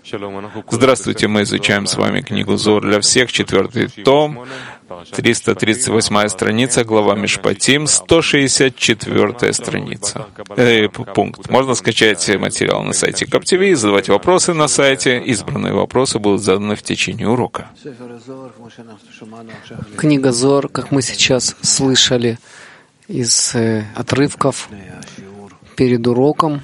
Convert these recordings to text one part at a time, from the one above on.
Здравствуйте, мы изучаем с вами книгу «Зор для всех», 4 том, 338 страница, глава Мишпатим, 164 страница. Пункт. Можно скачать материал на сайте Каптиви, задавать вопросы на сайте. Избранные вопросы будут заданы в течение урока. Книга Зор, как мы сейчас слышали из отрывков перед уроком,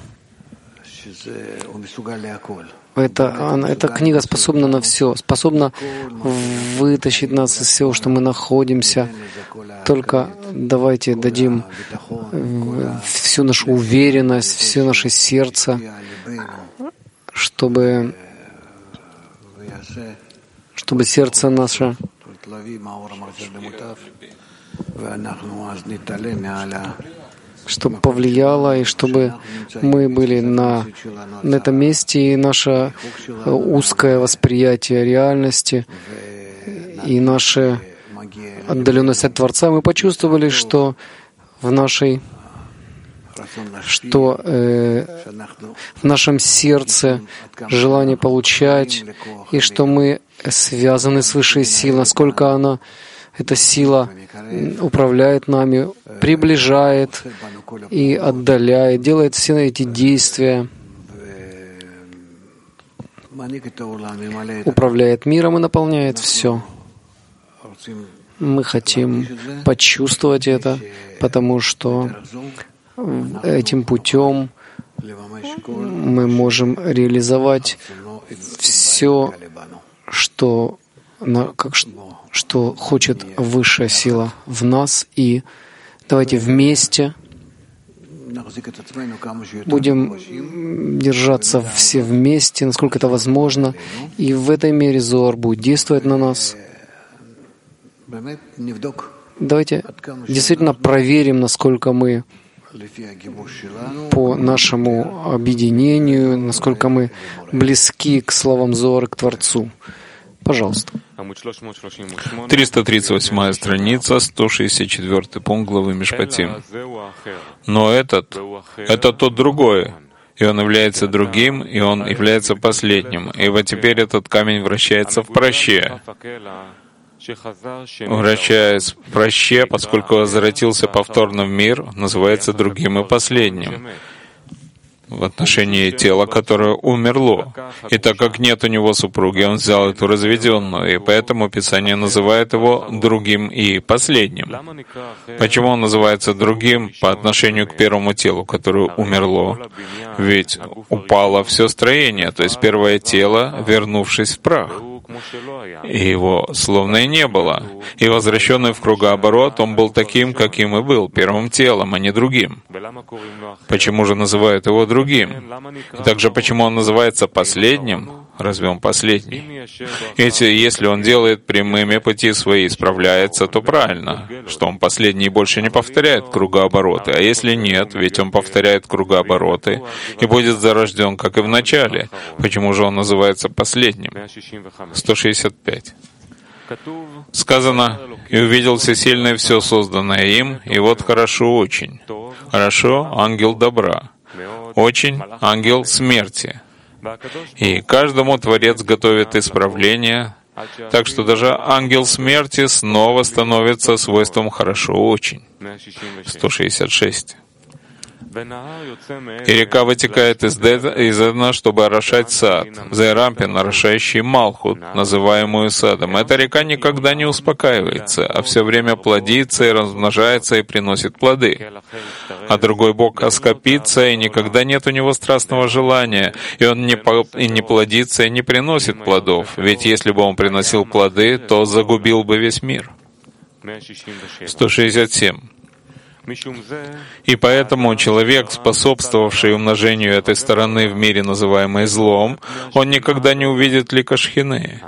эта книга способна на все, способна вытащить нас из всего, что мы находимся. Только давайте дадим всю нашу уверенность, все наше сердце, чтобы сердце наше чтобы повлияло, и чтобы мы были на этом месте, и наше узкое восприятие реальности, и наша отдаленность от Творца, мы почувствовали, что в нашем сердце желание получать, и что мы связаны с высшей силой, насколько эта сила управляет нами, приближает и отдаляет, делает все эти действия, управляет миром и наполняет все. Мы хотим почувствовать это, потому что этим путем мы можем реализовать все, что хочет высшая сила в нас, и давайте вместе будем держаться все вместе, насколько это возможно, и в этой мере Зоар будет действовать на нас. Давайте действительно проверим, насколько мы по нашему объединению, насколько мы близки к словам Зоара, к Творцу. Пожалуйста. 338 страница, 164 пункт главы Мишпатим. Но это тот другой, и он является другим, и он является последним. И вот теперь этот камень вращается в праще. Вращаясь в праще, поскольку возвратился повторно в мир, называется другим и последним в отношении тела, которое умерло. И так как нет у него супруги, он взял эту разведенную, и поэтому Писание называет его другим и последним. Почему он называется другим по отношению к первому телу, которое умерло? Ведь упало все строение, то есть первое тело, вернувшись в прах. И его словно и не было. И возвращенный в кругооборот, он был таким, каким и был, первым телом, а не другим. Почему же называют его другим? И также почему он называется последним? Разве он последний? Если он делает прямыми пути свои, исправляется, то правильно, что он последний и больше не повторяет кругообороты. А если нет, ведь он повторяет кругообороты и будет зарожден, как и в начале. Почему же он называется последним? 165. Сказано: «И увидел всесильное все созданное им, и вот хорошо очень. Хорошо, ангел добра. Очень, ангел смерти. И каждому Творец готовит исправление, так что даже ангел смерти снова становится свойством «хорошо очень». 166. И река вытекает из Эдена, чтобы орошать сад, Зайрампин, орошающий Малхут, называемую садом. Эта река никогда не успокаивается, а все время плодится и размножается и приносит плоды. А другой бог оскопится, и никогда нет у него страстного желания, и он не плодится и не приносит плодов, ведь если бы он приносил плоды, то загубил бы весь мир. 167. И поэтому человек, способствовавший умножению этой стороны в мире, называемой злом, он никогда не увидит лика Шхины.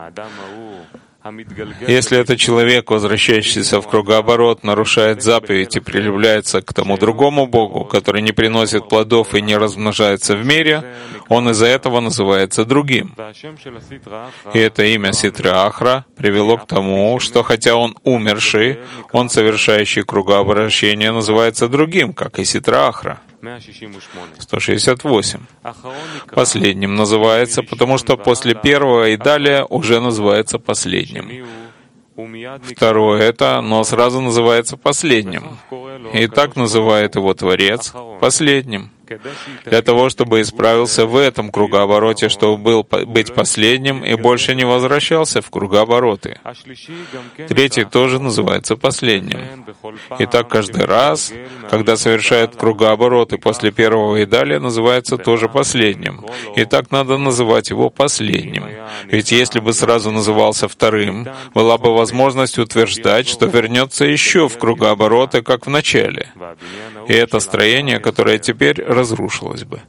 Если этот человек, возвращающийся в кругооборот, нарушает заповедь и прилепляется к тому другому Богу, который не приносит плодов и не размножается в мире, он из-за этого называется другим. И это имя Ситра Ахра привело к тому, что хотя он умерший, он, совершающий кругообращение, называется другим, как и Ситра Ахра. 168. Последним называется, потому что после первого и далее уже называется последним. Второе это, но сразу называется последним. И так называет его Творец последним. Для того, чтобы исправился в этом кругообороте, чтобы быть последним и больше не возвращался в кругообороты. Третий тоже называется последним. И так каждый раз, когда совершает кругообороты после первого и далее, называется тоже последним. И так надо называть его последним. Ведь если бы сразу назывался вторым, была бы возможность утверждать, что вернется еще в кругообороты, как в начале. И это строение, которое теперь разрушилось бы.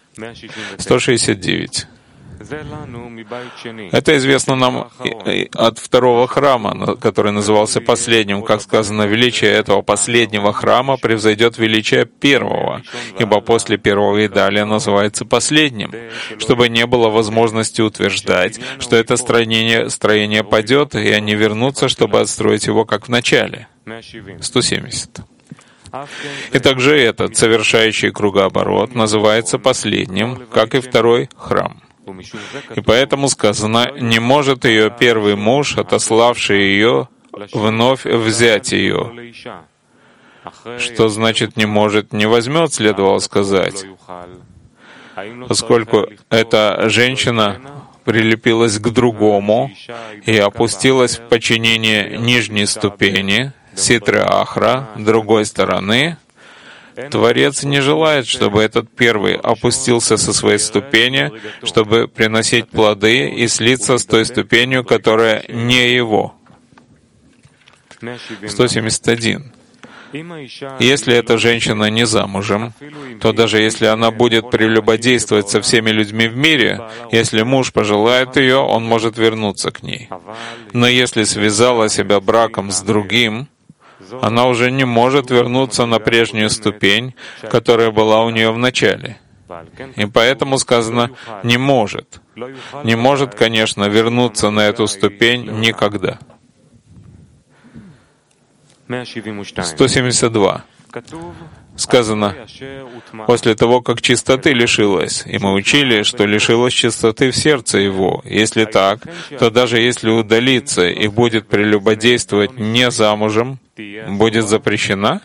169. Это известно нам от второго храма, который назывался последним. Как сказано, величие этого последнего храма превзойдет величие первого, ибо после первого и далее называется последним, чтобы не было возможности утверждать, что это строение падет, и они вернутся, чтобы отстроить его, как в начале. 170. И также этот, совершающий кругооборот, называется последним, как и второй храм. И поэтому сказано, не может ее первый муж, отославший ее, вновь взять ее. Что значит «не может», «не возьмет», следовало сказать. Поскольку эта женщина прилепилась к другому и опустилась в подчинение нижней ступени, Ситры Ахра, другой стороны, Творец не желает, чтобы этот первый опустился со своей ступени, чтобы приносить плоды и слиться с той ступенью, которая не его. 171. Если эта женщина не замужем, то даже если она будет прелюбодействовать со всеми людьми в мире, если муж пожелает ее, он может вернуться к ней. Но если связала себя браком с другим, она уже не может вернуться на прежнюю ступень, которая была у нее в начале. И поэтому сказано «не может». Не может, конечно, вернуться на эту ступень никогда. 172. Сказано, после того, как чистоты лишилась, и мы учили, что лишилась чистоты в сердце его. Если так, то даже если удалится и будет прелюбодействовать не замужем, будет запрещена?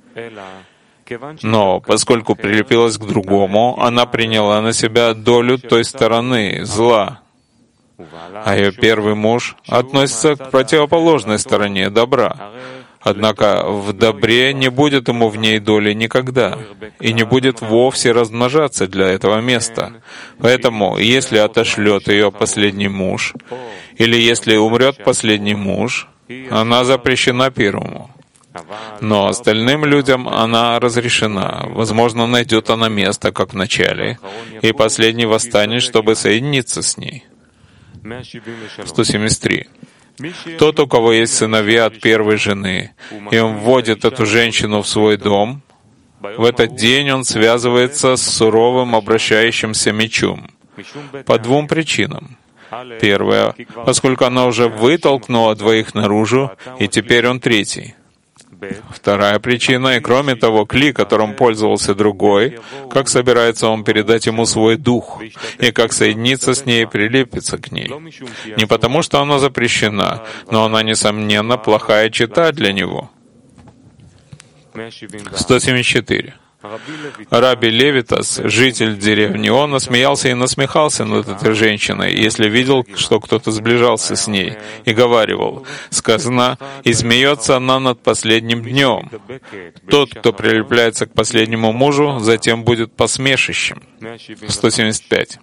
Но поскольку прилепилась к другому, она приняла на себя долю той стороны зла, а ее первый муж относится к противоположной стороне добра. Однако в добре не будет ему в ней доли никогда, и не будет вовсе размножаться для этого места. Поэтому, если отошлет ее последний муж, или если умрет последний муж, она запрещена первому. Но остальным людям она разрешена. Возможно, найдет она место, как в начале, и последний восстанет, чтобы соединиться с ней. 173. Тот, у кого есть сыновья от первой жены, и он вводит эту женщину в свой дом, в этот день он связывается с суровым обращающимся мечом. По двум причинам. Первая, поскольку она уже вытолкнула двоих наружу, и теперь он третий. Вторая причина, и кроме того, кли, которым пользовался другой, как собирается он передать ему свой дух, и как соединиться с ней и прилепиться к ней. Не потому, что она запрещена, но она, несомненно, плохая чета для него. 174. Раби Левитас, житель деревни, он насмеялся и насмехался над этой женщиной, если видел, что кто-то сближался с ней, и говаривал, сказано, «И смеется она над последним днем. Тот, кто прилепляется к последнему мужу, затем будет посмешищем». 175.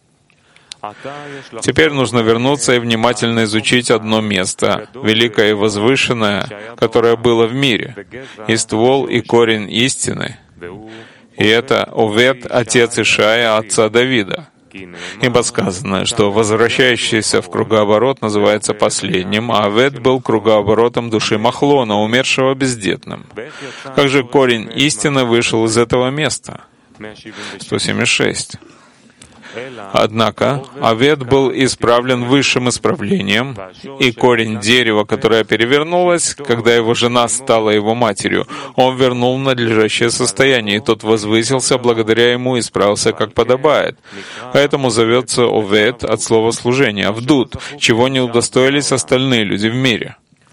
Теперь нужно вернуться и внимательно изучить одно место, великое и возвышенное, которое было в мире, и ствол, и корень истины. И это Овед, отец Ишая, отца Давида. Ибо сказано, что возвращающийся в кругооборот называется последним, а Овед был кругооборотом души Махлона, умершего бездетным. Как же корень истины вышел из этого места? 176. Однако овет был исправлен высшим исправлением, и корень дерева, которое перевернулось, когда его жена стала его матерью, он вернул в надлежащее состояние, и тот возвысился благодаря ему и исправился, как подобает. Поэтому зовется овет от слова служения, авдут, чего не удостоились остальные люди в мире.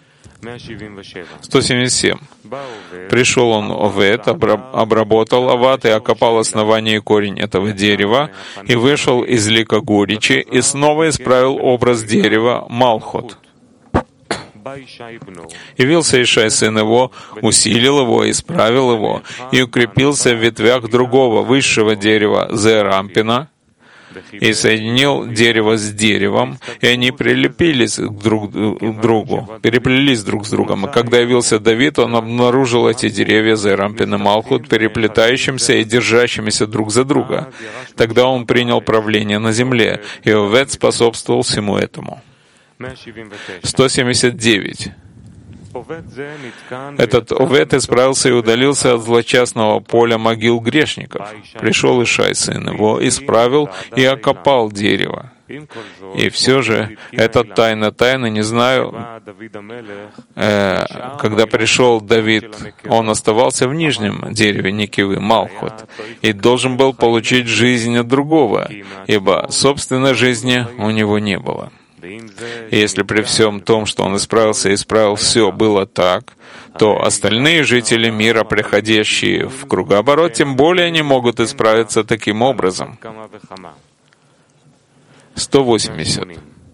177. Пришел он, овет, обработал ават и окопал основание и корень этого дерева, и вышел из лика горечи, и снова исправил образ дерева Малхот. Явился Ишай, сын его, усилил его, исправил его, и укрепился в ветвях другого, высшего дерева Зерампина, и соединил дерево с деревом, и они прилепились друг к другу, переплелись друг с другом. И когда явился Давид, он обнаружил эти деревья Зерампин и Малхут, переплетающимися и держащимися друг за друга. Тогда он принял правление на земле, и овет способствовал всему этому. 179. Этот овет исправился и удалился от злочастного поля могил грешников. Пришел Ишай, сын его, исправил и окопал дерево. И все же, это тайна тайны, не знаю, когда пришел Давид, он оставался в нижнем дереве Никивы, Малхот, и должен был получить жизнь от другого, ибо собственной жизни у него не было. И если при всем том, что он исправился и исправил все, было так, то остальные жители мира, приходящие в кругооборот, тем более не могут исправиться таким образом. 180.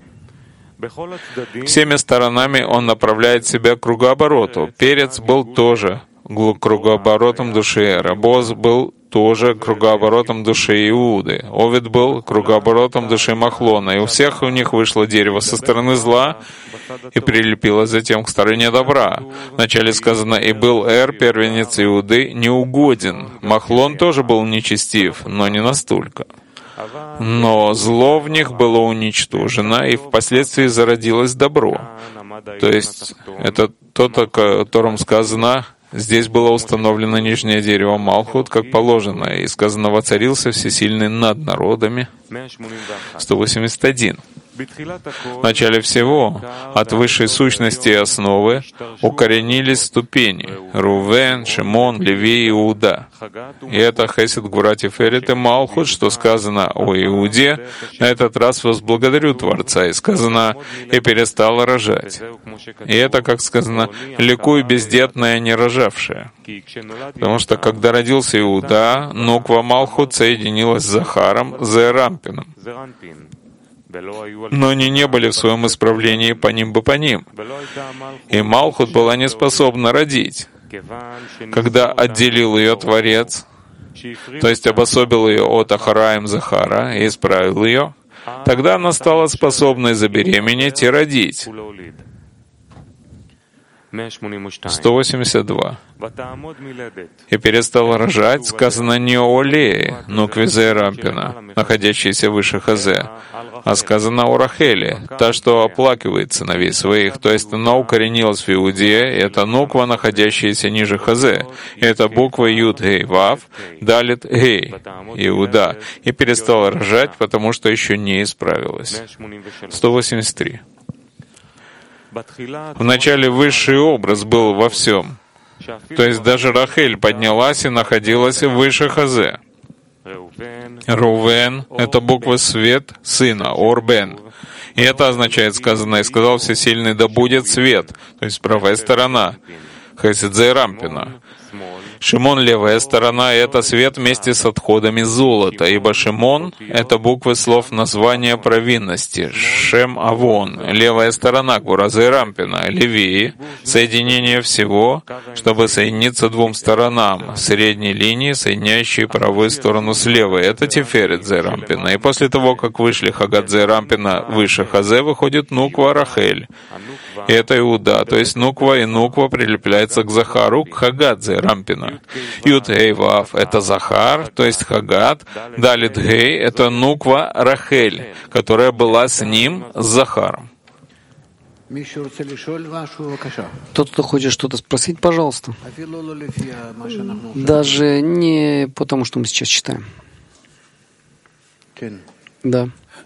Всеми сторонами он направляет себя к кругообороту. Перец был тоже кругооборотом души, Рабоз был тоже кругооборотом души Иуды. Овет был кругооборотом души Махлона, и у всех у них вышло дерево со стороны зла и прилепилось затем к стороне добра. Вначале сказано, и был первенец Иуды, неугоден. Махлон тоже был нечестив, но не настолько. Но зло в них было уничтожено, и впоследствии зародилось добро. То есть это тот, о котором сказано, здесь было установлено нижнее дерево Малхут, как положено, и сказано, воцарился всесильный над народами. 181. В начале всего, от высшей сущности и основы, укоренились ступени — Рувен, Шимон, Леви и Иуда. И это Хесед, Гвура, Тиферет и Малхут, что сказано о Иуде, на этот раз возблагодарю Творца, и сказано, и перестала рожать. И это, как сказано, ликуй бездетная, не рожавшая. Потому что, когда родился Иуда, Нуква Малхут соединилась с Захаром, Зерампином. Но они не были в своем исправлении по ним бы по ним. И Малхут была не способна родить. Когда отделил ее Творец, то есть обособил ее от Ахараим Захара и исправил ее, тогда она стала способной забеременеть и родить. 182. И перестала рожать, сказано не о Лее, Нукве Зерампина, находящейся выше Хазе, а сказано о Рахеле, та, что оплакивает сыновей своих, то есть она укоренилась в Иуде, и это Нуква, находящаяся ниже Хазе, и это буква Юд Гей Вав, Далит Гей, Иуда, и перестала рожать, потому что еще не исправилась. 183. Вначале высший образ был во всем, то есть даже Рахель поднялась и находилась выше Хазе. Рувен — это буква свет сына, Орбен. И это означает, сказано, и сказал Всесильный, да будет свет, то есть правая сторона, Хесед Зерампина. Шимон — левая сторона, и это свет вместе с отходами золота, ибо Шимон — это буквы слов названия провинности, Шем Авон, левая сторона Гвура Зерампина, Леви, соединение всего, чтобы соединиться двум сторонам, средней линии, соединяющей правую сторону с левой, это Тиферет Зерампина. И после того, как вышли Хагат Зерампина выше Хазе, выходит Нуква Рахель. И это Иуда, то есть Нуква, и Нуква прилепляется к Захару, к Хагат Зерампина. Юд Гей Вав — это Захар, то есть Хагат. Далит Гей — это Нуква Рахель, которая была с ним, с Захаром. Тот, кто хочет что-то спросить, пожалуйста. Даже не потому, что мы сейчас читаем. Да.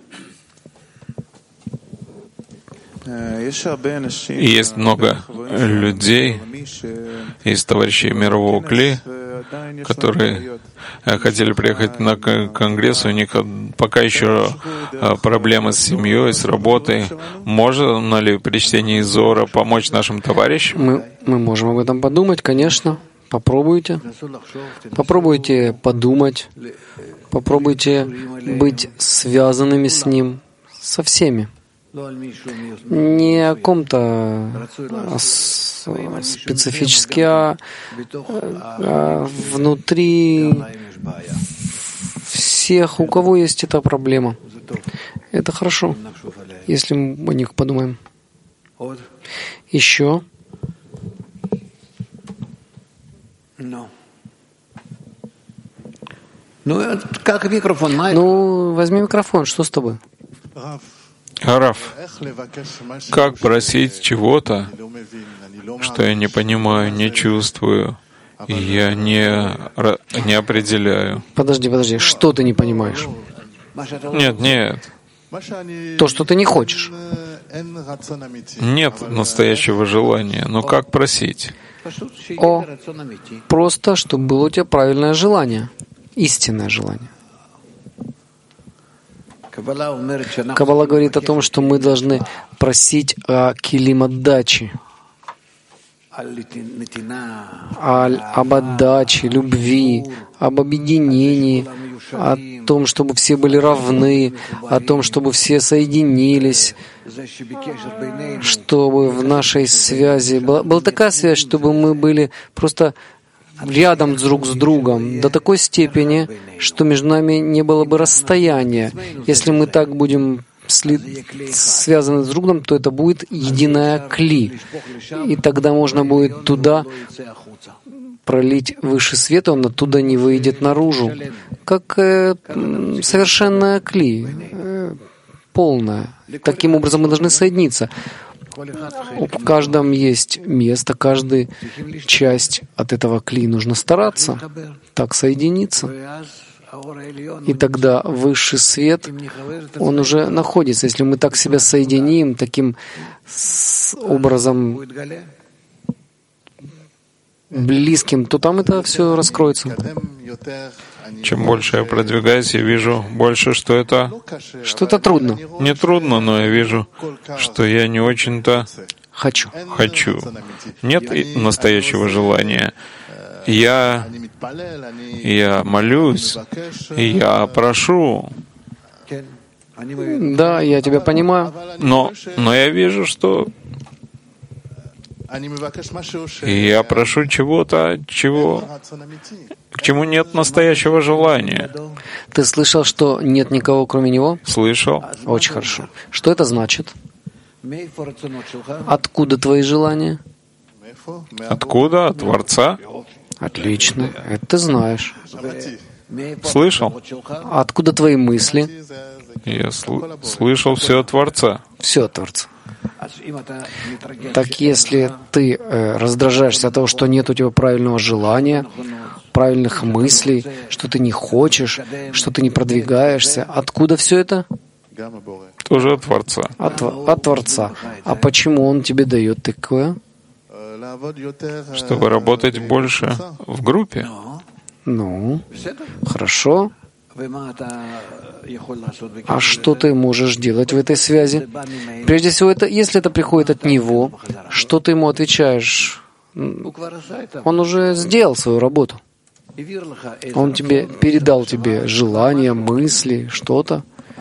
Есть много людей из товарищей мирового Кли, которые хотели приехать на конгресс, у них пока еще проблемы с семьей, с работой. Можно ли при чтении Зора помочь нашим товарищам? Мы можем об этом подумать, конечно. Попробуйте. Попробуйте подумать. Попробуйте быть связанными с ним, со всеми. Не о ком-то специфически, а внутри всех, у кого есть эта проблема. Это хорошо, если мы о них подумаем. Еще. Возьми микрофон, что с тобой? Раф, как просить чего-то, что я не понимаю, не чувствую, и я не определяю? Подожди, что ты не понимаешь? Нет. То, что ты не хочешь. Нет настоящего желания, но как просить? Просто, чтобы было у тебя правильное желание, истинное желание. Каббала говорит о том, что мы должны просить о килим отдачи, об отдаче, любви, об объединении, о том, чтобы все были равны, о том, чтобы все соединились, чтобы в нашей связи была такая связь, чтобы мы были просто рядом друг с другом до такой степени, что между нами не было бы расстояния. Если мы так будем связаны с другом, то это будет единая кли. И тогда можно будет туда пролить выше света, он оттуда не выйдет наружу. Как совершенная кли, полная. Таким образом мы должны соединиться. В каждом есть место, каждая часть от этого кли. Нужно стараться так соединиться. И тогда высший свет, он уже находится. Если мы так себя соединим, таким образом близким, то там это все раскроется. Чем больше я продвигаюсь, я вижу больше, что это трудно. Не трудно, но я вижу, что я не очень-то хочу. Нет настоящего желания. Я молюсь, и я прошу. Да, я тебя понимаю. Но я вижу, что я прошу чего-то, к чему нет настоящего желания. Ты слышал, что нет никого, кроме него? Слышал. Очень хорошо. Что это значит? Откуда твои желания? Откуда? От Творца? Отлично. Это ты знаешь. Слышал? Откуда твои мысли? Я слышал все от Творца. Все от Творца. Так если ты раздражаешься от того, что нет у тебя правильного желания, правильных мыслей, что ты не хочешь, что ты не продвигаешься, откуда все это? Тоже от Творца. От Творца. А почему Он тебе дает такое? Чтобы работать больше в группе. Хорошо. А что ты можешь делать в этой связи? Прежде всего, если это приходит от Него, что ты Ему отвечаешь? Он уже сделал свою работу. Он передал тебе желания, мысли, что-то.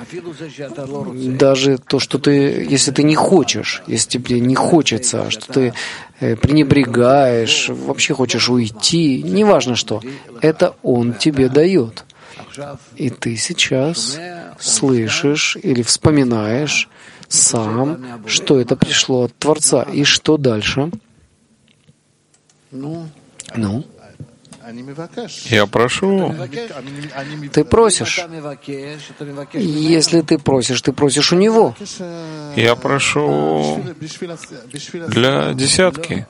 Даже то, что если ты не хочешь, если тебе не хочется, что ты пренебрегаешь, вообще хочешь уйти, неважно что, это Он тебе дает. И ты сейчас слышишь или вспоминаешь сам, что это пришло от Творца. И что дальше? Я прошу. Ты просишь. Если ты просишь у Него. Я прошу для десятки.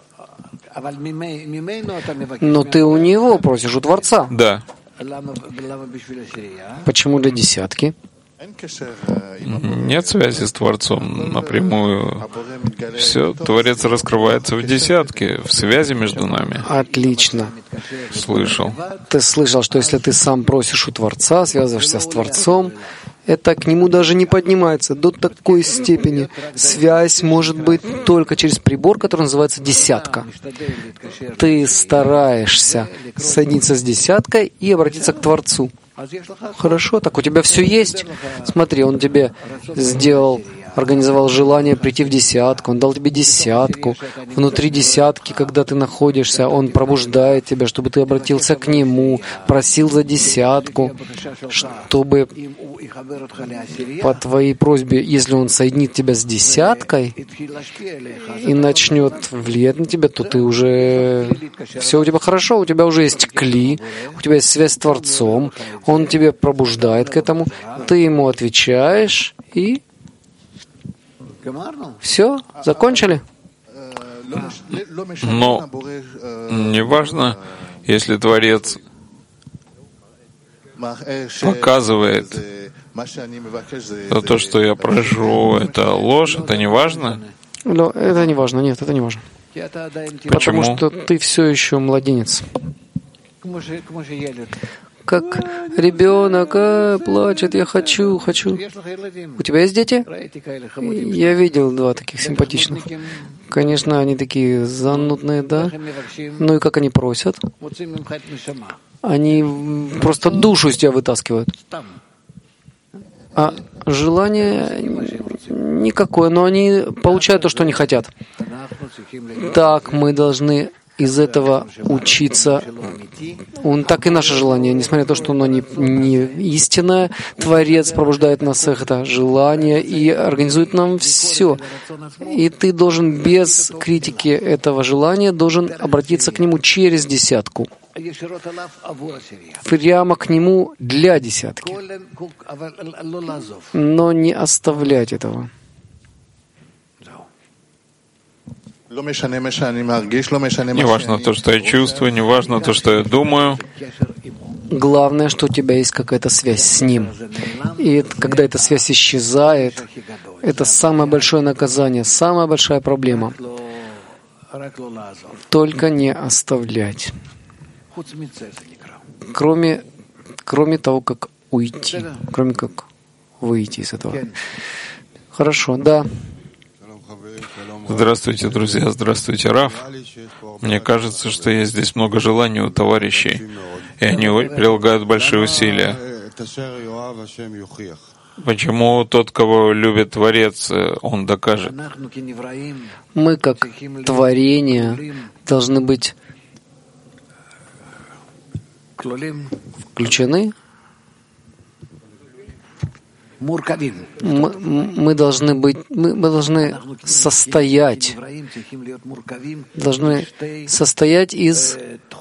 Но ты у Него просишь, у Творца. Да. Почему для десятки? Нет связи с Творцом напрямую. Все, Творец раскрывается в десятке, в связи между нами. Отлично. Слышал. Ты слышал, что если ты сам просишь у Творца, связываешься с Творцом, это к нему даже не поднимается до такой степени. Связь может быть только через прибор, который называется десятка. Ты стараешься соединиться с десяткой и обратиться к Творцу. Хорошо, так у тебя все есть. Смотри, он тебе организовал желание прийти в десятку, он дал тебе десятку. Внутри десятки, когда ты находишься, он пробуждает тебя, чтобы ты обратился к нему, просил за десятку, чтобы по твоей просьбе, если он соединит тебя с десяткой и начнет влиять на тебя, то ты уже... Все у тебя хорошо, у тебя уже есть кли, у тебя есть связь с Творцом, он тебя пробуждает к этому, ты ему отвечаешь и... Все, закончили? Но неважно, если Творец показывает, то, что я прошу, это ложь, это не важно? Но это не важно, нет, это не важно. Почему? Потому что ты все еще младенец. Как ребенок плачет, я хочу. У тебя есть дети? Я видел 2 таких симпатичных. Конечно, они такие занудные, да? Ну и как они просят? Они просто душу из тебя вытаскивают. А желание никакое, но они получают то, что они хотят. Так, мы должны из этого учиться. Так и наше желание, несмотря на то, что оно не истинное, Творец пробуждает нас это желание и организует нам все. И ты должен без критики этого желания должен обратиться к нему через десятку. Прямо к нему для десятки. Но не оставлять этого. Не важно то, что я чувствую, не важно то, что я думаю. Главное, что у тебя есть какая-то связь с Ним. И когда эта связь исчезает, это самое большое наказание, самая большая проблема. Только не оставлять. Кроме того, как уйти, кроме как выйти из этого. Хорошо, да. Здравствуйте, друзья, здравствуйте, Раф. Мне кажется, что есть здесь много желаний у товарищей, и они прилагают большие усилия. Почему тот, кого любит Творец, он докажет? Мы, как творение, должны быть включены. Мы должны состоять из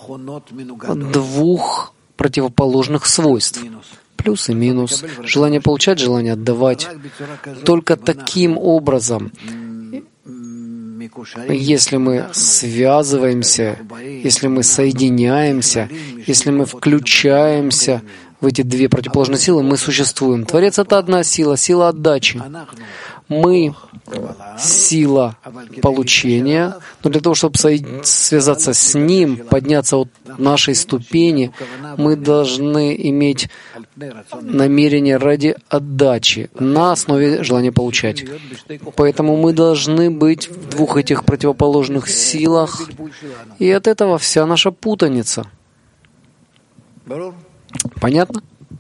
2 противоположных свойств. Плюс и минус. Желание получать, желание отдавать. Только таким образом, если мы связываемся, если мы соединяемся, если мы включаемся в эти 2 противоположные силы, мы существуем. Творец — это одна сила, сила отдачи. Мы — сила получения, но для того, чтобы связаться с Ним, подняться от нашей ступени, мы должны иметь намерение ради отдачи на основе желания получать. Поэтому мы должны быть в 2 этих противоположных силах, и от этого вся наша путаница. Понятно?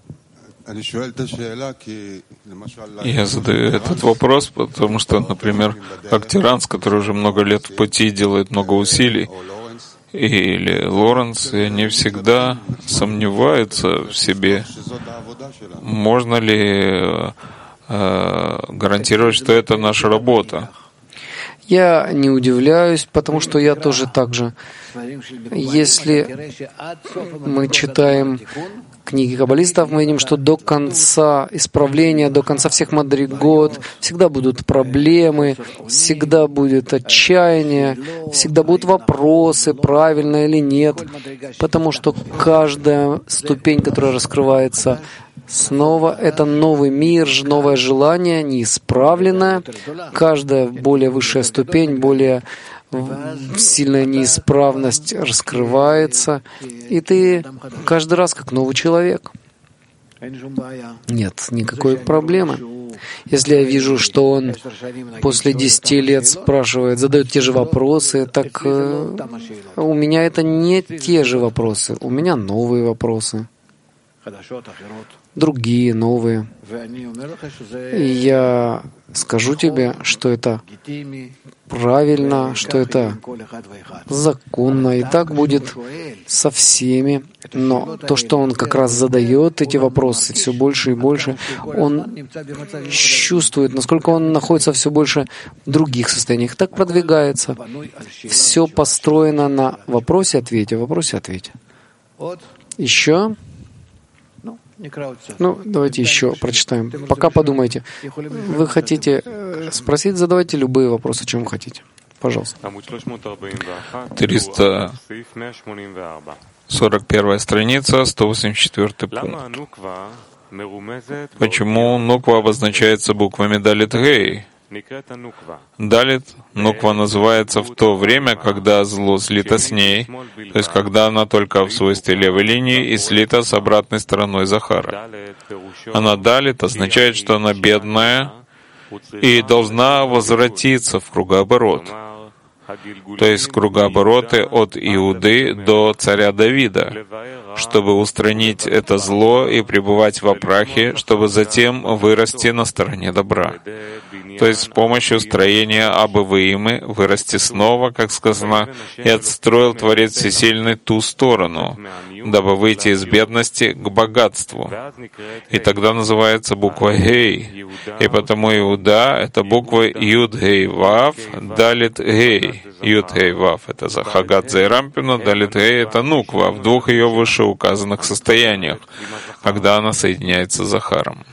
Я задаю этот вопрос, потому что, например, как Тиранс, который уже много лет в пути, делает много усилий, или Лоренс, и они всегда сомневаются в себе. Можно ли гарантировать, что это наша работа? Я не удивляюсь, потому что я тоже так же. Если мы читаем книги каббалистов, мы видим, что до конца исправления, до конца всех мадригот всегда будут проблемы, всегда будет отчаяние, всегда будут вопросы, правильно или нет, потому что каждая ступень, которая раскрывается Снова это новый мир, новое желание, неисправленное. Каждая более высшая ступень, более сильная неисправность раскрывается, и ты каждый раз как новый человек. Нет никакой проблемы. Если я вижу, что он после 10 лет спрашивает, задает те же вопросы, так у меня это не те же вопросы, у меня новые вопросы. Другие, новые. И я скажу тебе, что это правильно, что это законно, и так будет со всеми. Но то, что он как раз задает эти вопросы все больше и больше, он чувствует, насколько он находится все больше в других состояниях. Так продвигается. Все построено на вопросе-ответе, вопросе-ответе. Еще? Давайте еще прочитаем. Пока подумайте. Вы хотите спросить, задавайте любые вопросы, о чем хотите. Пожалуйста. 341 страница, 184 пункт. Почему нуква обозначается буквами Далит Гей? Далит, нуква называется в то время, когда зло слито с ней, то есть когда она только в свойстве левой линии и слита с обратной стороной Захара. Она далит означает, что она бедная и должна возвратиться в кругооборот. То есть кругообороты от Иуды до царя Давида, чтобы устранить это зло и пребывать в Апрахе, чтобы затем вырасти на стороне добра. То есть с помощью строения Абы-Ваимы вырасти снова, как сказано, «И отстроил Творец Всесильный ту сторону, дабы выйти из бедности к богатству». И тогда называется буква Гей. И потому Иуда — это буквы Юд-Гей-Вав, Далит-Гей. Юд-Гей-Вав — это Захагат Зейрампина, Далит-Гей — это нуква в двух ее вышеуказанных состояниях, когда она соединяется с Захаром.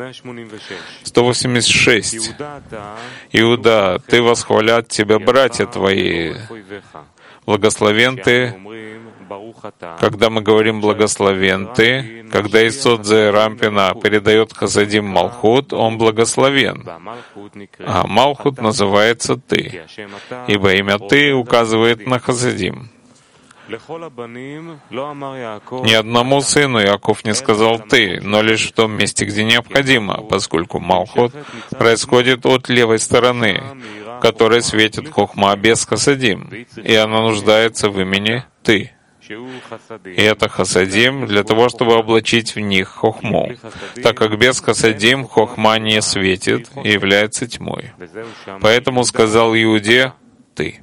186. Иуда, ты восхвалят тебя братья твои. Благословен ты. Когда мы говорим «благословен ты», когда Исод Зейрампина передает Хасадим Малхут, он благословен. А Малхут называется «ты», ибо имя «ты» указывает на Хасадим. Ни одному сыну Яков не сказал «ты», но лишь в том месте, где необходимо, поскольку Малхут происходит от левой стороны, которой светит Хохма без Хасадим, и она нуждается в имени «ты». И это Хасадим для того, чтобы облачить в них Хохму, так как без Хасадим Хохма не светит и является тьмой. Поэтому сказал Иуде «ты».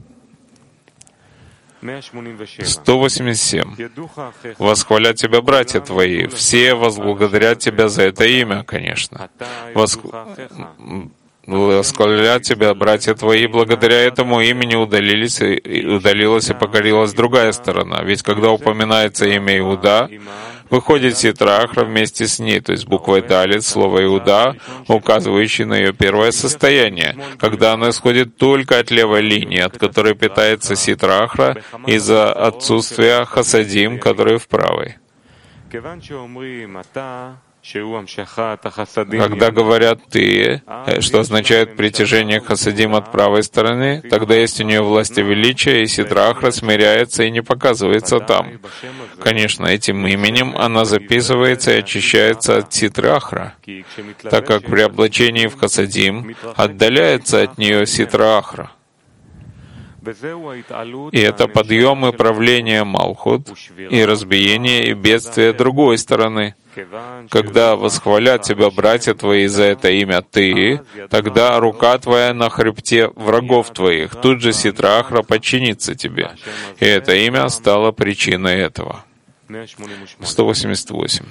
187. «Восхвалят тебя братья твои, все возблагодарят тебя за это имя, конечно. Восхвалят тебя братья твои, благодаря этому имени удалилась и покорилась другая сторона. Ведь когда упоминается имя Иуда, выходит Ситра-Ахра вместе с ней, то есть буквой Далит, слово Иуда, указывающее на ее первое состояние, когда оно исходит только от левой линии, от которой питается Ситра-Ахра из-за отсутствия Хасадим, который в правой. Когда говорят «ты», что означает притяжение Хасадим от правой стороны, тогда есть у нее власть и величие, и Ситра-Ахра смиряется и не показывается там. Конечно, этим именем она записывается и очищается от Ситра-Ахра, так как при облачении в Хасадим отдаляется от нее Ситра-Ахра. И это подъем и правление Малхут, и разбиение и бедствие другой стороны. Когда восхвалят тебя братья твои за это имя ты, тогда рука твоя на хребте врагов твоих, тут же Ситра-Ахра подчинится тебе. И это имя стало причиной этого. 188.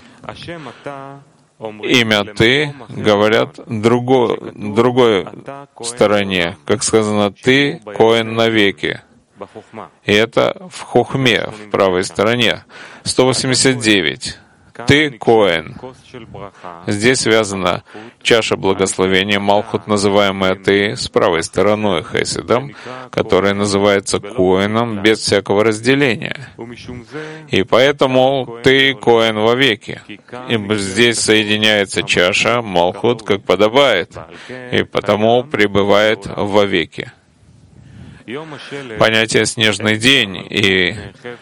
Имя «ты» говорят другой стороне, как сказано «ты, Коэн навеки». И это в Хохме, в правой стороне. 189. Ты Коэн. Здесь связана чаша благословения, Малхут, называемая Ты, с правой стороной Хеседом, которая называется Коэном без всякого разделения. И поэтому Ты Коэн вовеки. И здесь соединяется чаша, Малхут, как подобает, и потому пребывает вовеки. Понятие «снежный день», и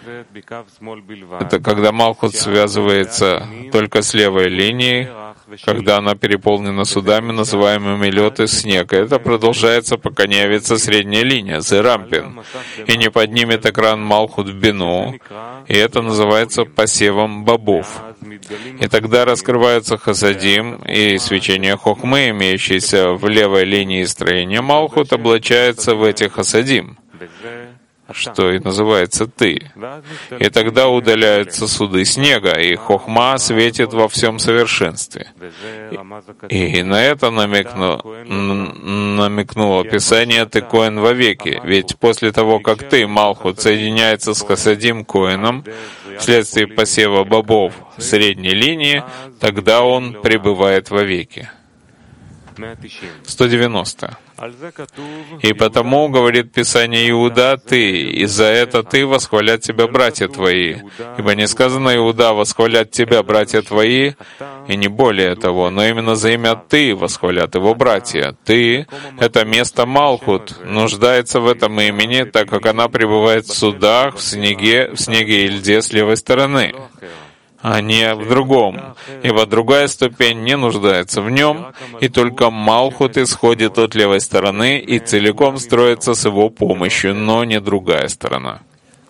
это когда Малхут связывается только с левой линией, когда она переполнена судами, называемыми лед и снег. И это продолжается, пока не явится средняя линия, Зерампин, и не поднимет экран Малхут в бину, и это называется посевом бобов. И тогда раскрываются хасадим, и свечение хохмы, имеющееся в левой линии строения Малхут, облачается в эти хасадим, что и называется «ты». И тогда удаляются суды снега, и хохма светит во всем совершенстве. И на это намекнуло Писание «ты Коэн вовеки». Ведь после того, как ты, Малхут, соединяется с хасадим Коэном, вследствие посева бобов средней линии, тогда он пребывает вовеки. 190. И потому, говорит Писание Иуда, ты, и за это ты восхвалят тебя братья твои. Ибо не сказано Иуда восхвалят тебя братья твои, и не более того, но именно за имя ты восхвалят его братья. Ты — это место Малхут, нуждается в этом имени, так как она пребывает в судах, в снеге и льде с левой стороны, а не в другом, ибо другая ступень не нуждается в нем, и только Малхут исходит от левой стороны и целиком строится с его помощью, но не другая сторона.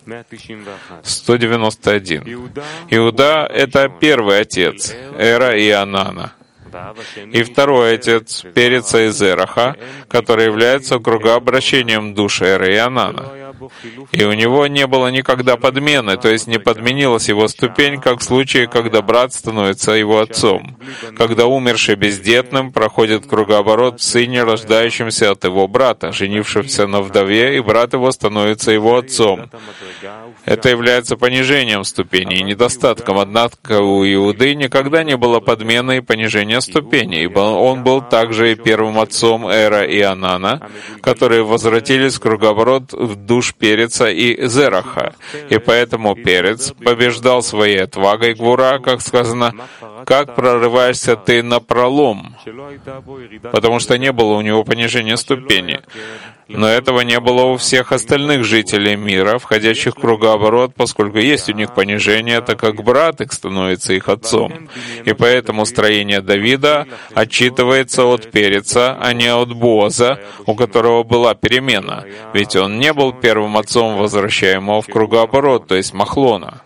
191. Иуда — это первый отец, Эра и Анана. И второй отец, Переца и Зераха, который является кругообращением душ Эры и Анана. И у него не было никогда подмены, то есть не подменилась его ступень, как в случае, когда брат становится его отцом. Когда умерший бездетным проходит кругооборот в сыне, рождающемся от его брата, женившемся на вдове, и брат его становится его отцом. Это является понижением ступени и недостатком, однако у Иуды никогда не было подмены и понижения ступени, ибо он был также и первым отцом Эра и Анана, которые возвратились в кругооборот в душ Переца и Зераха. И поэтому Перец побеждал своей отвагой Гвура, как сказано, «Как прорываешься ты напролом», потому что не было у него понижения ступени. Но этого не было у всех остальных жителей мира, входящих в кругооборот, поскольку есть у них понижение, так как брат их становится их отцом. И поэтому строение Давида отчитывается от Переца, а не от Боаза, у которого была перемена. Ведь он не был первым отцом возвращаемого в кругооборот, то есть Махлона.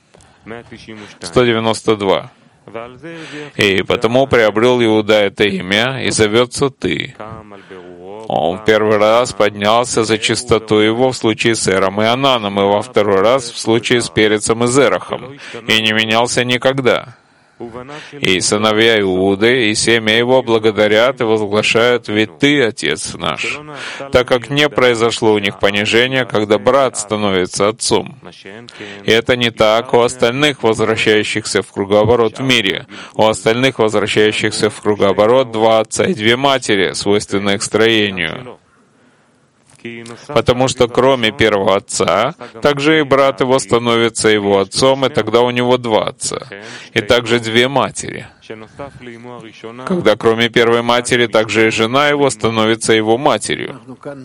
192. И потому приобрел Иуда это имя, и зовется «ты». Он первый раз поднялся за чистоту его в случае с Эром и Ананом, и во второй раз в случае с Перецем и Зерахом, и не менялся никогда. И сыновья Иуды, и семя его благодарят и возглашают, «Ведь ты, Отец наш», так как не произошло у них понижения, когда брат становится отцом. И это не так у остальных, возвращающихся в кругооборот в мире. У остальных, возвращающихся в кругооборот, два отца и две матери, свойственные к строению. Потому что кроме первого отца, также и брат его становится его отцом, и тогда у него два отца, и также две матери. Когда кроме первой матери, также и жена его становится его матерью.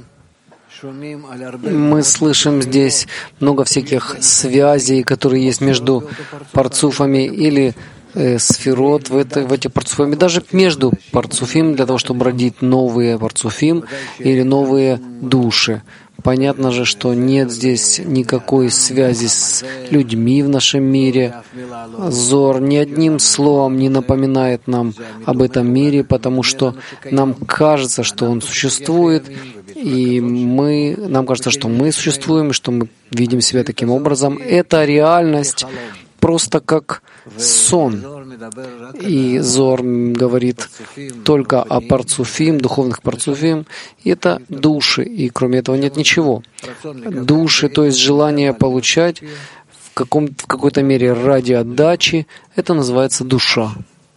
Мы слышим здесь много всяких связей, которые есть между парцуфами или сферот в этих парцуфами, даже между парцуфим, для того, чтобы родить новые парцуфим или новые души. Понятно же, что нет здесь никакой связи с людьми в нашем мире. Зор ни одним словом не напоминает нам об этом мире, потому что нам кажется, что он существует, и нам кажется, что мы существуем, и что мы видим себя таким образом. Это реальность просто как сон. И Зор говорит только о парцуфим, духовных парцуфим, и это души, и кроме этого нет ничего. Души, то есть желание получать, в какой-то мере ради отдачи, это называется душа.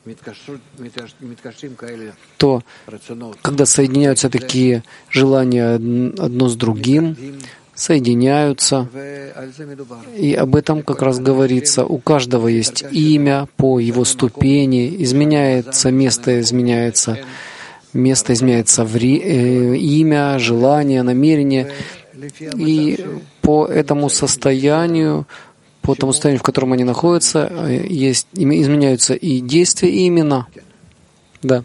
То, когда соединяются такие желания одно с другим, соединяются, и об этом как раз говорится. У каждого есть имя по его ступени, изменяется место, изменяется имя, желание, намерение, и по тому состоянию, в котором они находятся, изменяются и действия, и имена. Да.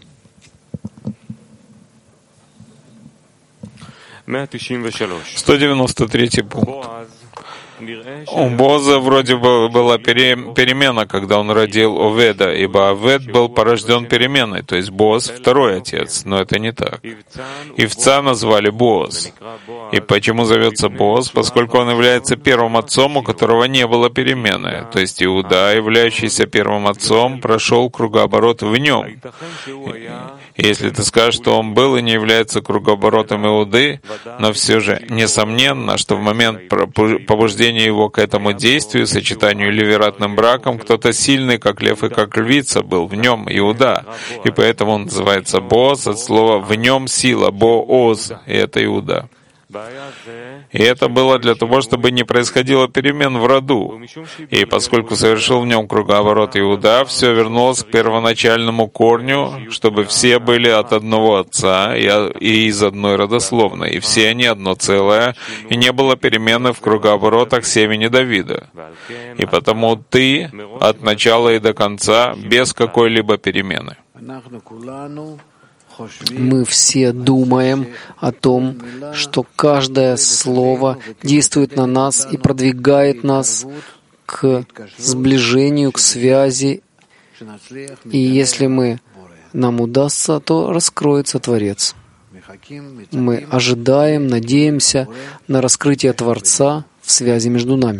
193 пункт. У Боаза вроде бы была перемена, когда он родил Оведа, ибо Овед был порожден переменой, то есть Боаз — второй отец, но это не так. Ивца назвали Боаз. И почему зовется Боаз? Поскольку он является первым отцом, у которого не было перемены. То есть Иуда, являющийся первым отцом, прошел кругооборот в нем. И если ты скажешь, что он был и не является кругооборотом Иуды, но все же, несомненно, что в момент побуждения его к этому действию, сочетанию или вероятным браком, кто-то сильный, как лев и как львица, был в нем Иуда. И поэтому он называется Боаз от слова «в нем сила», Бооз, и это Иуда. И это было для того, чтобы не происходило перемен в роду. И поскольку совершил в нем кругооборот Иуда, все вернулось к первоначальному корню, чтобы все были от одного отца и из одной родословной, и все они одно целое, и не было перемены в кругооборотах семени Давида. И потому ты от начала и до конца без какой-либо перемены. Мы все думаем о том, что каждое слово действует на нас и продвигает нас к сближению, к связи. И если нам удастся, то раскроется Творец. Мы ожидаем, надеемся на раскрытие Творца в связи между нами.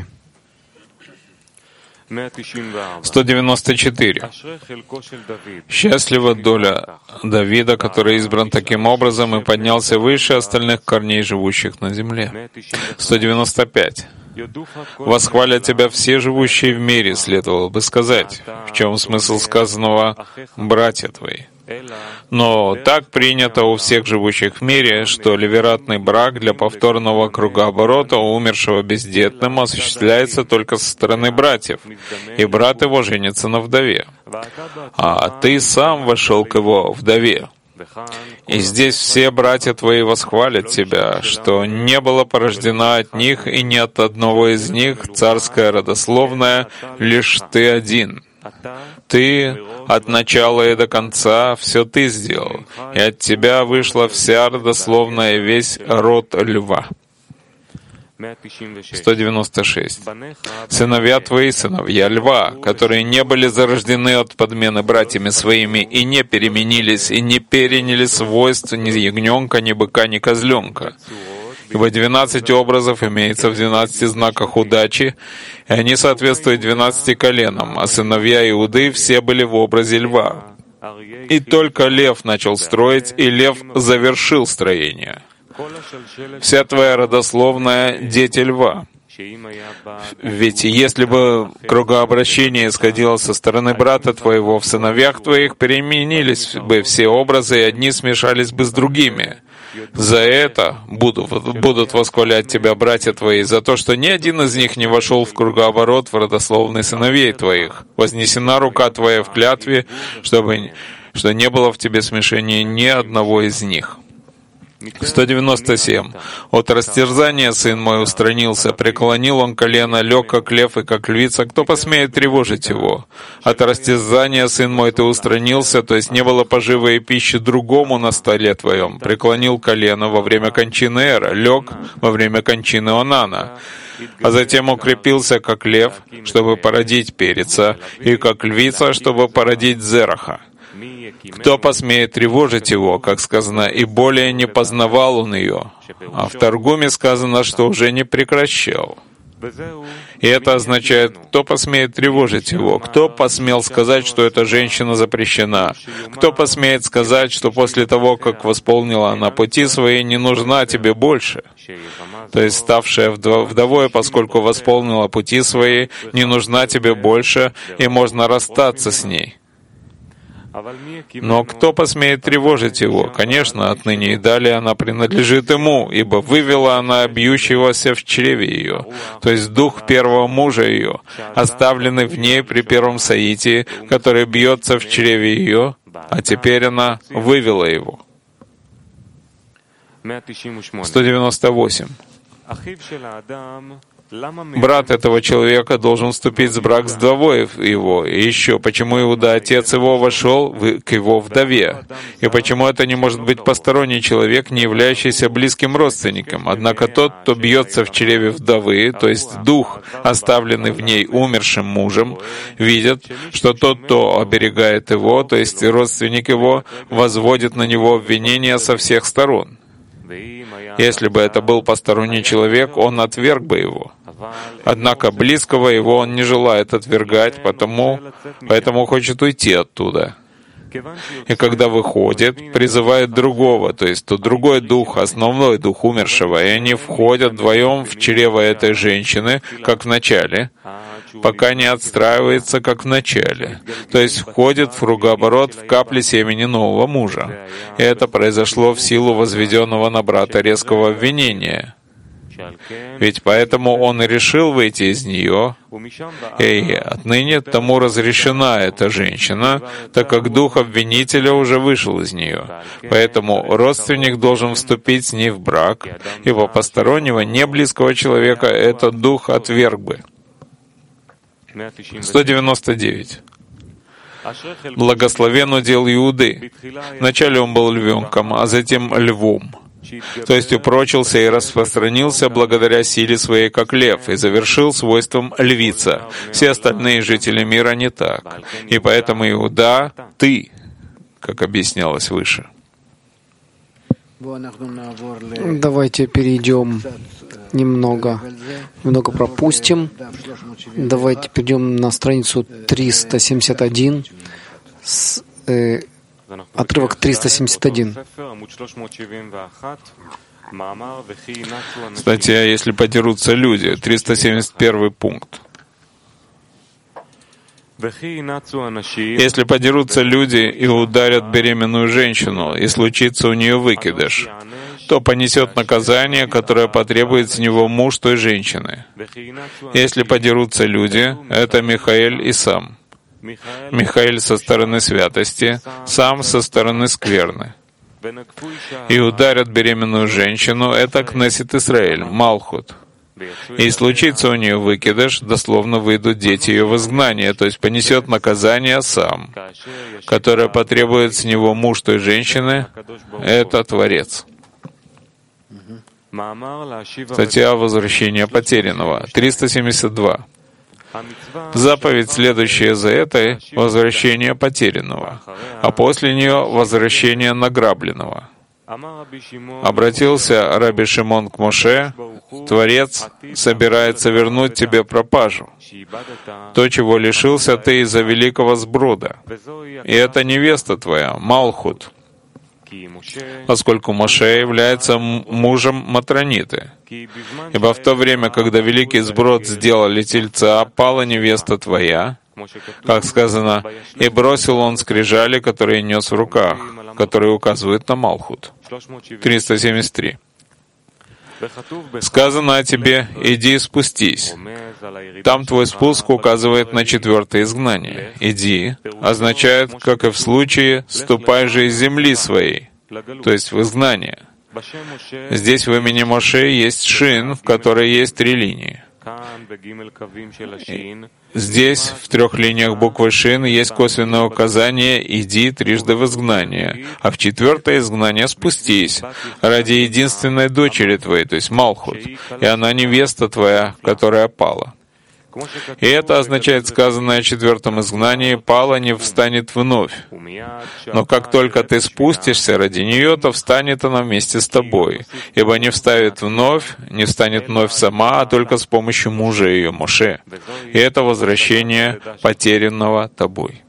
194. Счастлива доля Давида, который избран таким образом и поднялся выше остальных корней, живущих на земле. 195. «Восхвалят тебя все живущие в мире», следовало бы сказать. В чем смысл сказанного «братья твои»? Но так принято у всех живущих в мире, что ливератный брак для повторного кругооборота умершего бездетным осуществляется только со стороны братьев, и брат его женится на вдове. А ты сам вошел к его вдове. И здесь все братья твои восхвалят тебя, что не было порождена от них и ни от одного из них царская родословная, лишь ты один. Ты от начала и до конца все ты сделал, и от тебя вышла вся родословная и весь род льва. 196. «Сыновья твои, сыновья льва, которые не были зарождены от подмены братьями своими и не переменились, и не переняли свойств ни ягненка, ни быка, ни козленка. Ибо 12 образов имеется в 12 знаках удачи, и они соответствуют 12 коленам, а сыновья Иуды все были в образе льва. И только лев начал строить, и лев завершил строение. Вся твоя родословная — дети льва. Ведь если бы кругообращение исходило со стороны брата твоего, в сыновьях твоих переменились бы все образы, и одни смешались бы с другими. За это будут восхвалять тебя братья твои, за то, что ни один из них не вошел в кругооборот в родословной сыновей твоих. Вознесена рука твоя в клятве, что не было в тебе смешения ни одного из них». 197. «От растерзания сын мой устранился, преклонил он колено, лег как лев и как львица, кто посмеет тревожить его? От растерзания сын мой ты устранился, то есть не было поживы и пищи другому на столе твоем, преклонил колено во время кончины Эра, лег во время кончины Онана, а затем укрепился как лев, чтобы породить Переца, и как львица, чтобы породить Зераха. Кто посмеет тревожить его, как сказано, и более не познавал он ее?» А в Таргуме сказано, что уже не прекращал. И это означает, кто посмеет тревожить его, кто посмел сказать, что эта женщина запрещена, кто посмеет сказать, что после того, как восполнила она пути свои, не нужна тебе больше. То есть, ставшая вдовой, поскольку восполнила пути свои, не нужна тебе больше, и можно расстаться с ней. Но кто посмеет тревожить его? Конечно, отныне и далее она принадлежит ему, ибо вывела она бьющегося в чреве ее, то есть дух первого мужа ее, оставленный в ней при первом соитии, который бьется в чреве ее, а теперь она вывела его. 198. Брат этого человека должен вступить в брак с вдовой его. И еще, почему Иуда, отец его, вошел к его вдове? И почему это не может быть посторонний человек, не являющийся близким родственником? Однако тот, кто бьется в чреве вдовы, то есть дух, оставленный в ней умершим мужем, видит, что тот, кто оберегает его, то есть родственник его, возводит на него обвинения со всех сторон. Если бы это был посторонний человек, он отверг бы его. Однако близкого его он не желает отвергать, поэтому хочет уйти оттуда. И когда выходит, призывает другого, то есть тот другой дух, основной дух умершего, и они входят вдвоем в чрево этой женщины, как в начале, пока не отстраивается, как в начале, то есть входит в кругооборот в капли семени нового мужа. И это произошло в силу возведенного на брата резкого обвинения. Ведь поэтому он и решил выйти из нее, и отныне тому разрешена эта женщина, так как дух обвинителя уже вышел из нее. Поэтому родственник должен вступить с ней в брак, ибо постороннего, не близкого человека этот дух отверг бы. 199. Благословен удел Иуды. Вначале он был львенком, а затем львом. То есть упрочился и распространился благодаря силе своей, как лев, и завершил свойством львица. Все остальные жители мира не так. И поэтому Иуда — ты, как объяснялось выше. Давайте перейдем немного пропустим. Давайте перейдем на страницу 371, отрывок 371. Статья «Если подерутся люди», 371 пункт. Если подерутся люди и ударят беременную женщину, и случится у нее выкидыш, то понесет наказание, которое потребует с него муж той женщины. Если подерутся люди, это Михаэль и сам. Михаэль со стороны святости, сам со стороны скверны. И ударят беременную женщину, это Кнессет Исраэль, Малхут. И случится у нее выкидыш, дословно выйдут дети ее в изгнание, то есть понесет наказание сам, которое потребует с него муж той женщины, это Творец. Статья «Возвращение потерянного», 372. Заповедь, следующая за этой, — возвращение потерянного, а после нее — возвращение награбленного. Обратился Раби Шимон к Моше: «Творец собирается вернуть тебе пропажу, то, чего лишился ты из-за великого сброда. И это невеста твоя, Малхут, поскольку Моше является мужем Матрониты. Ибо в то время, когда великий сброд сделали тельца, пала невеста твоя, как сказано, и бросил он скрижали, которые нес в руках, которые указывают на Малхут». 373. Сказано о тебе: «Иди и спустись». Там твой спуск указывает на четвертое изгнание. «Иди» означает, как и в случае, «ступай же из земли своей», то есть в изгнание. Здесь в имени Моше есть шин, в которой есть 3 линии. Здесь, в 3 линиях буквы шин, есть косвенное указание «иди трижды в изгнание», а в 4-е изгнание «спустись» ради единственной дочери твоей, то есть Малхут, и она невеста твоя, которая пала. И это означает сказанное о четвертом изгнании: «Пала не встанет вновь». Но как только ты спустишься ради нее, то встанет она вместе с тобой, ибо не встанет вновь сама, а только с помощью мужа ее, Моше. И это возвращение потерянного тобой.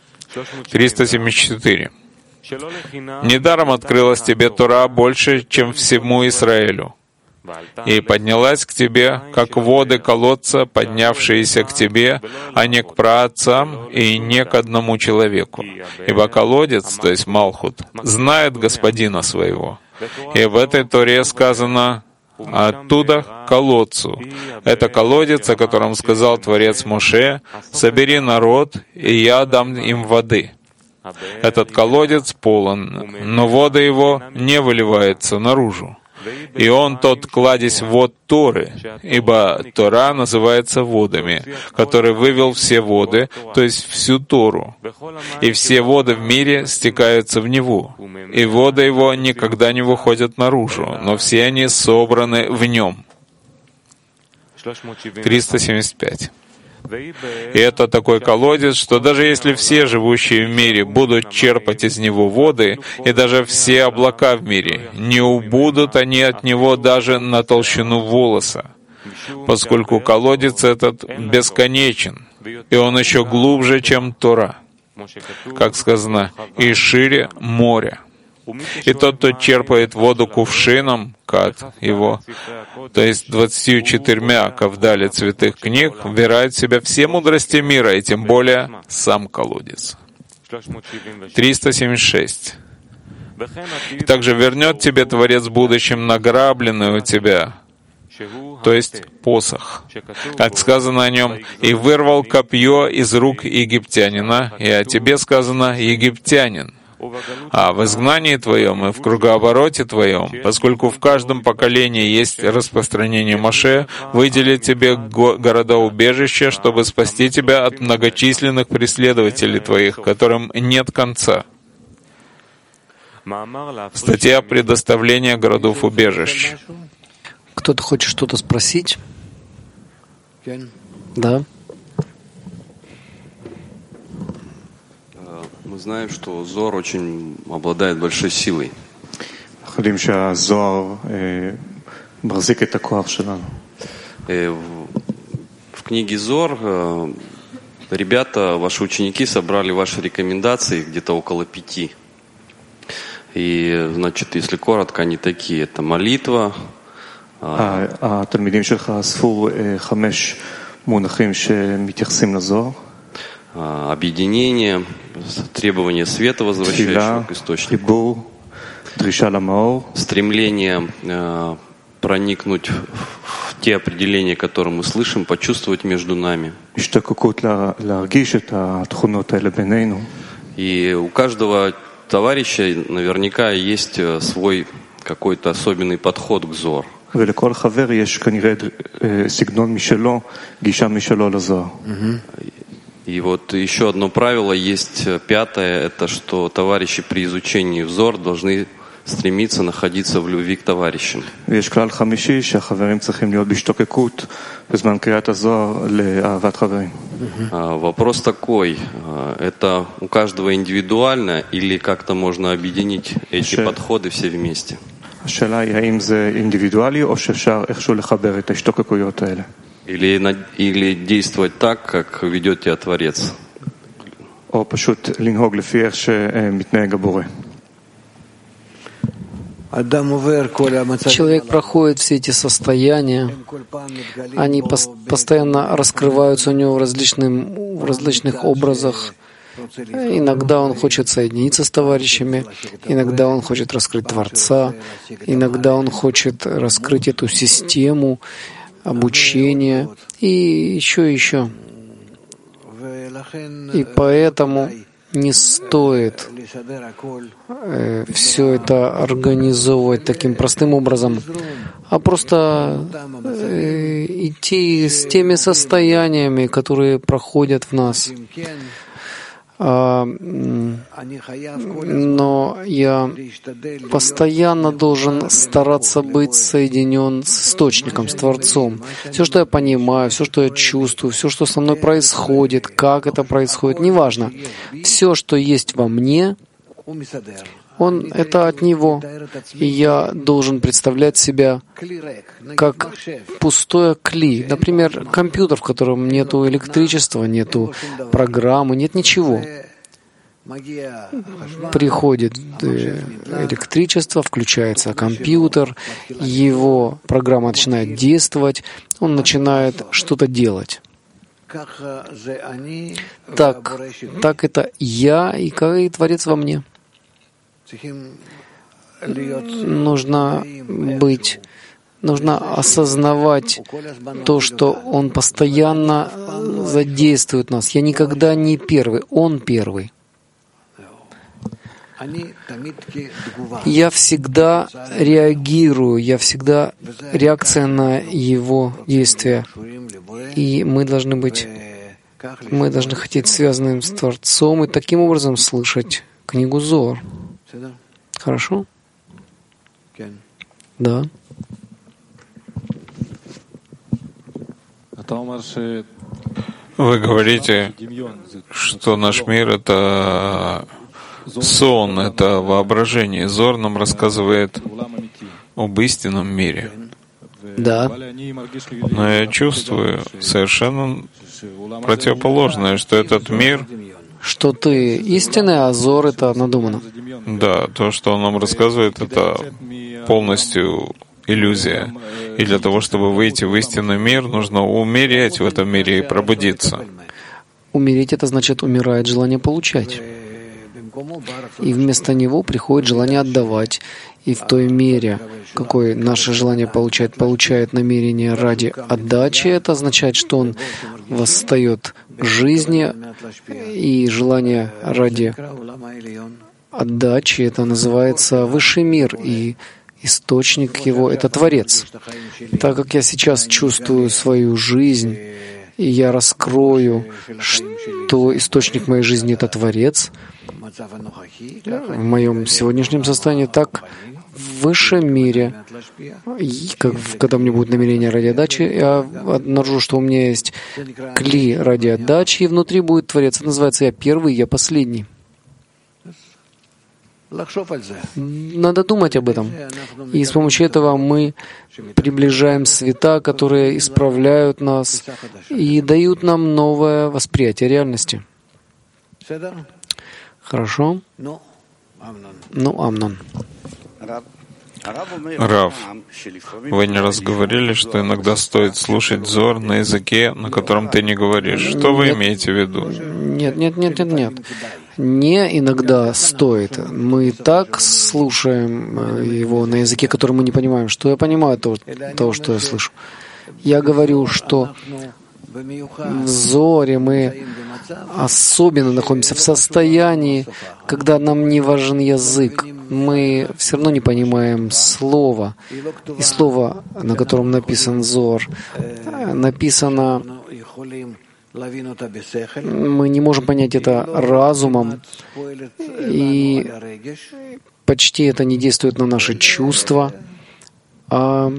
374. Недаром открылась тебе Тора больше, чем всему Израилю, и поднялась к тебе, как воды колодца, поднявшиеся к тебе, а не к праотцам и не к одному человеку. Ибо колодец, то есть Малхут, знает господина своего. И в этой Торе сказано: «Оттуда к колодцу». Это колодец, о котором сказал Творец Моше: «Собери народ, и я дам им воды». Этот колодец полон, но вода его не выливается наружу. И он тот кладезь вод Торы, ибо Тора называется водами, который вывел все воды, то есть всю Тору. И все воды в мире стекаются в него, и воды его никогда не выходят наружу, но все они собраны в нем. 375. И это такой колодец, что даже если все живущие в мире будут черпать из него воды, и даже все облака в мире, не убудут они от него даже на толщину волоса, поскольку колодец этот бесконечен, и он еще глубже, чем Тора, как сказано, и шире моря. И тот, кто черпает воду кувшином, кат его, то есть 24 кавдали святых книг, вбирает в себя все мудрости мира, и тем более сам колодец. 376. И также вернет тебе Творец в будущем награбленное у тебя, то есть посох, как сказано о нем: «И вырвал копье из рук египтянина, и о тебе сказано: египтянин». А в изгнании твоем и в кругообороте твоем, поскольку в каждом поколении есть распространение Моше, выделит тебе города-убежища, чтобы спасти тебя от многочисленных преследователей твоих, которым нет конца. Статья предоставления городов-убежищ. Кто-то хочет что-то спросить? Да. Мы знаем, что Зор очень обладает большой силой. В книге Зор ребята, ваши ученики, собрали ваши рекомендации, где-то около 5. И, значит, если коротко, они такие: это молитва, объединение, требование света, возвращающего к источнику, стремление проникнуть в те определения, которые мы слышим, почувствовать между нами. И у каждого товарища наверняка есть свой какой-то особенный подход к Зор. И вот еще одно правило есть, 5-е, это что товарищи при изучении Зор должны стремиться находиться в любви к товарищам. Вопрос такой: это у каждого индивидуально или как-то можно объединить эти подходы все вместе? Или действовать так, как ведет тебя Творец? Человек проходит все эти состояния, они постоянно раскрываются у него в различных образах. Иногда он хочет соединиться с товарищами, иногда он хочет раскрыть Творца, иногда он хочет раскрыть эту систему обучения и еще. И поэтому не стоит все это организовывать таким простым образом, а просто идти с теми состояниями, которые проходят в нас. но я постоянно должен стараться быть соединен с Источником, с Творцом. Все, что я понимаю, все, что я чувствую, все, что со мной происходит, как это происходит, неважно. Все, что есть во мне, это от Него. И я должен представлять себя как пустое кли. Например, компьютер, в котором нету электричества, нету программы, нет ничего. Приходит электричество, включается компьютер, его программа начинает действовать, он начинает что-то делать. Так это я и Творец во мне. Нужно осознавать то, что Он постоянно задействует нас. Я никогда не первый, Он первый. Я всегда реагирую, реакция на Его действия. И мы должны хотеть связанным с Творцом и таким образом слышать книгу Зоар. Хорошо? Да. Вы говорите, что наш мир — это сон, это воображение. Зор нам рассказывает об истинном мире. Да. Но я чувствую совершенно противоположное, что этот мир, что ты истинный, а Зор — это надумано. Да, то, что он нам рассказывает, это полностью иллюзия. И для того, чтобы выйти в истинный мир, нужно умереть в этом мире и пробудиться. Умереть — это значит умирает желание получать. И вместо него приходит желание отдавать. И в той мере, какой наше желание получает намерение ради отдачи, это означает, что он восстает к жизни, и желание ради отдачи — это называется высший мир, и источник его — это Творец. Так как я сейчас чувствую свою жизнь, и я раскрою, что источник моей жизни — это Творец, в моем сегодняшнем состоянии, так в высшем мире, когда у меня будет намерение ради отдачи, я обнаружу, что у меня есть кли ради отдачи, и внутри будет Творец. Это называется «Я первый, я последний». Надо думать об этом. И с помощью этого мы приближаем света, которые исправляют нас и дают нам новое восприятие реальности. Хорошо? Ну, Амнон. Рав, вы не раз говорили, что иногда стоит слушать Зор на языке, на котором ты не говоришь. Что вы имеете в виду? Нет. Не иногда стоит. Мы так слушаем его на языке, который мы не понимаем. Что я понимаю того, что я слышу? Я говорю, что в Зоре мы особенно находимся в состоянии, когда нам не важен язык. Мы все равно не понимаем слова. И слово, на котором написан Зор, написано, мы не можем понять это разумом, и почти это не действует на наши чувства, а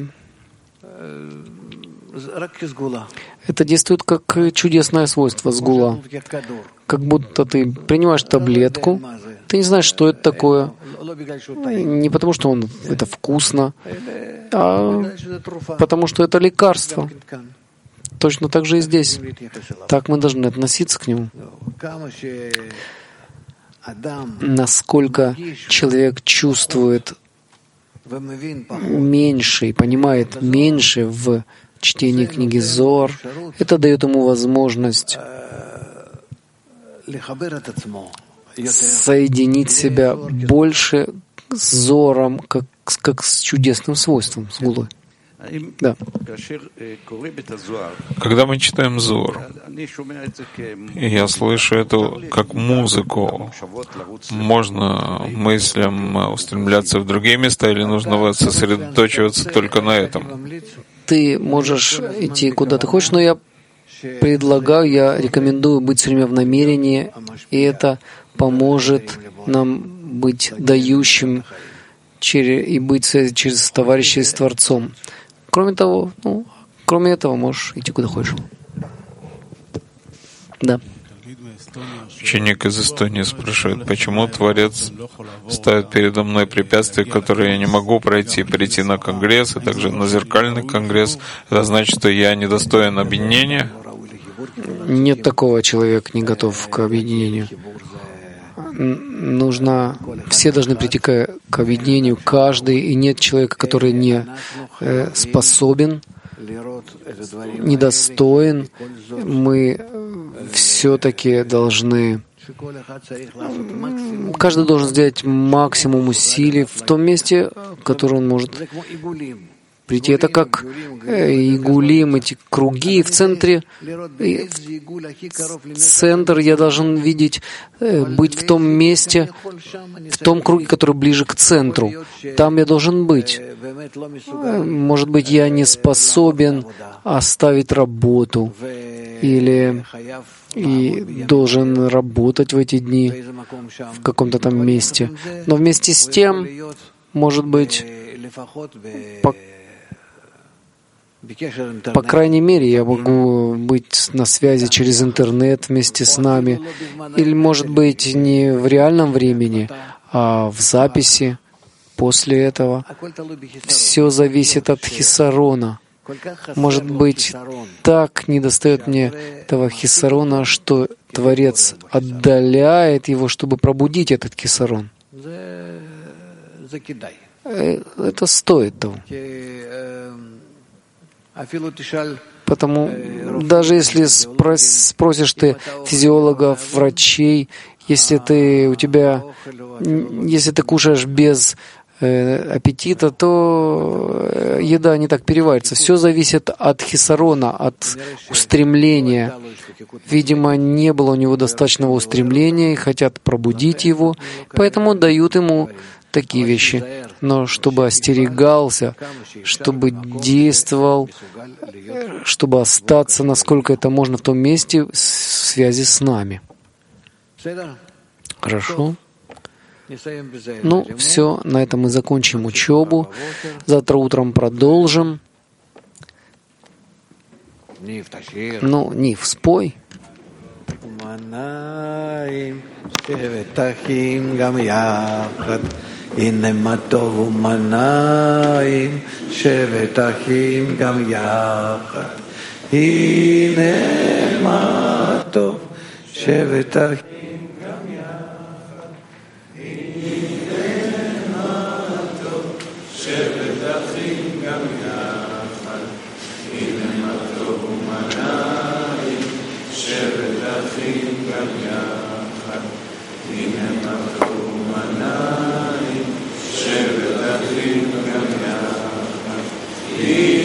это действует как чудесное свойство сгула. Как будто ты принимаешь таблетку, ты не знаешь, что это такое. Не потому, что это вкусно, а потому, что это лекарство. Точно так же и здесь. Так мы должны относиться к нему. Насколько человек чувствует меньше и понимает меньше в чтении книги Зоар, это дает ему возможность соединить себя больше с Зором, как с чудесным свойством, с гулой. Да. Когда мы читаем Зор, я слышу это как музыку. Можно мыслям устремляться в другие места или нужно сосредоточиваться только на этом? Ты можешь идти куда ты хочешь, но я предлагаю, я рекомендую быть все время в намерении, и это поможет нам быть дающим и быть через товарищей с Творцом. Кроме этого, можешь идти куда хочешь. Да. Ученик из Эстонии спрашивает, почему Творец ставит передо мной препятствия, которые я не могу пройти на конгресс, и также на зеркальный конгресс. Это значит, что я недостоин объединения? Нет такого, человек не готов к объединению. Все должны прийти к объединению, каждый, и нет человека, который не способен, недостоин. Мы все-таки должны... Каждый должен сделать максимум усилий в том месте, в которое он может прийти. Это как игулим, эти круги в центре. Центр я должен видеть, быть в том месте, в том круге, который ближе к центру. Там я должен быть. Может быть, я не способен оставить работу или и должен работать в эти дни в каком-то там месте. Но вместе с тем, может быть, по крайней мере, я могу быть на связи через интернет вместе с нами. Или, может быть, не в реальном времени, а в записи после этого. Все зависит от хисарона. Может быть, так недостает мне этого хисарона, что Творец отдаляет его, чтобы пробудить этот хисарон. Это стоит того. Потому даже если спросишь ты физиологов, врачей, если ты кушаешь без аппетита, то еда не так переварится. Все зависит от хисарона, от устремления. Видимо, не было у него достаточного устремления и хотят пробудить его, поэтому дают ему такие вещи. Но чтобы остерегался, чтобы действовал, чтобы остаться, насколько это можно, в том месте в связи с нами. Хорошо. Все, на этом мы закончим учебу. Завтра утром продолжим. Нив, спой. הנה מה טוב ומנעים, שבת אחים גם יחד. הנה מה טוב, שבת אחים גם יחד. הנה מה טוב, שבת אחים גם יחד. הנה מה טוב ומנעים, שבת אחים גם יחד. הנה מה טוב ומנעים, שבת אחים גם יחד.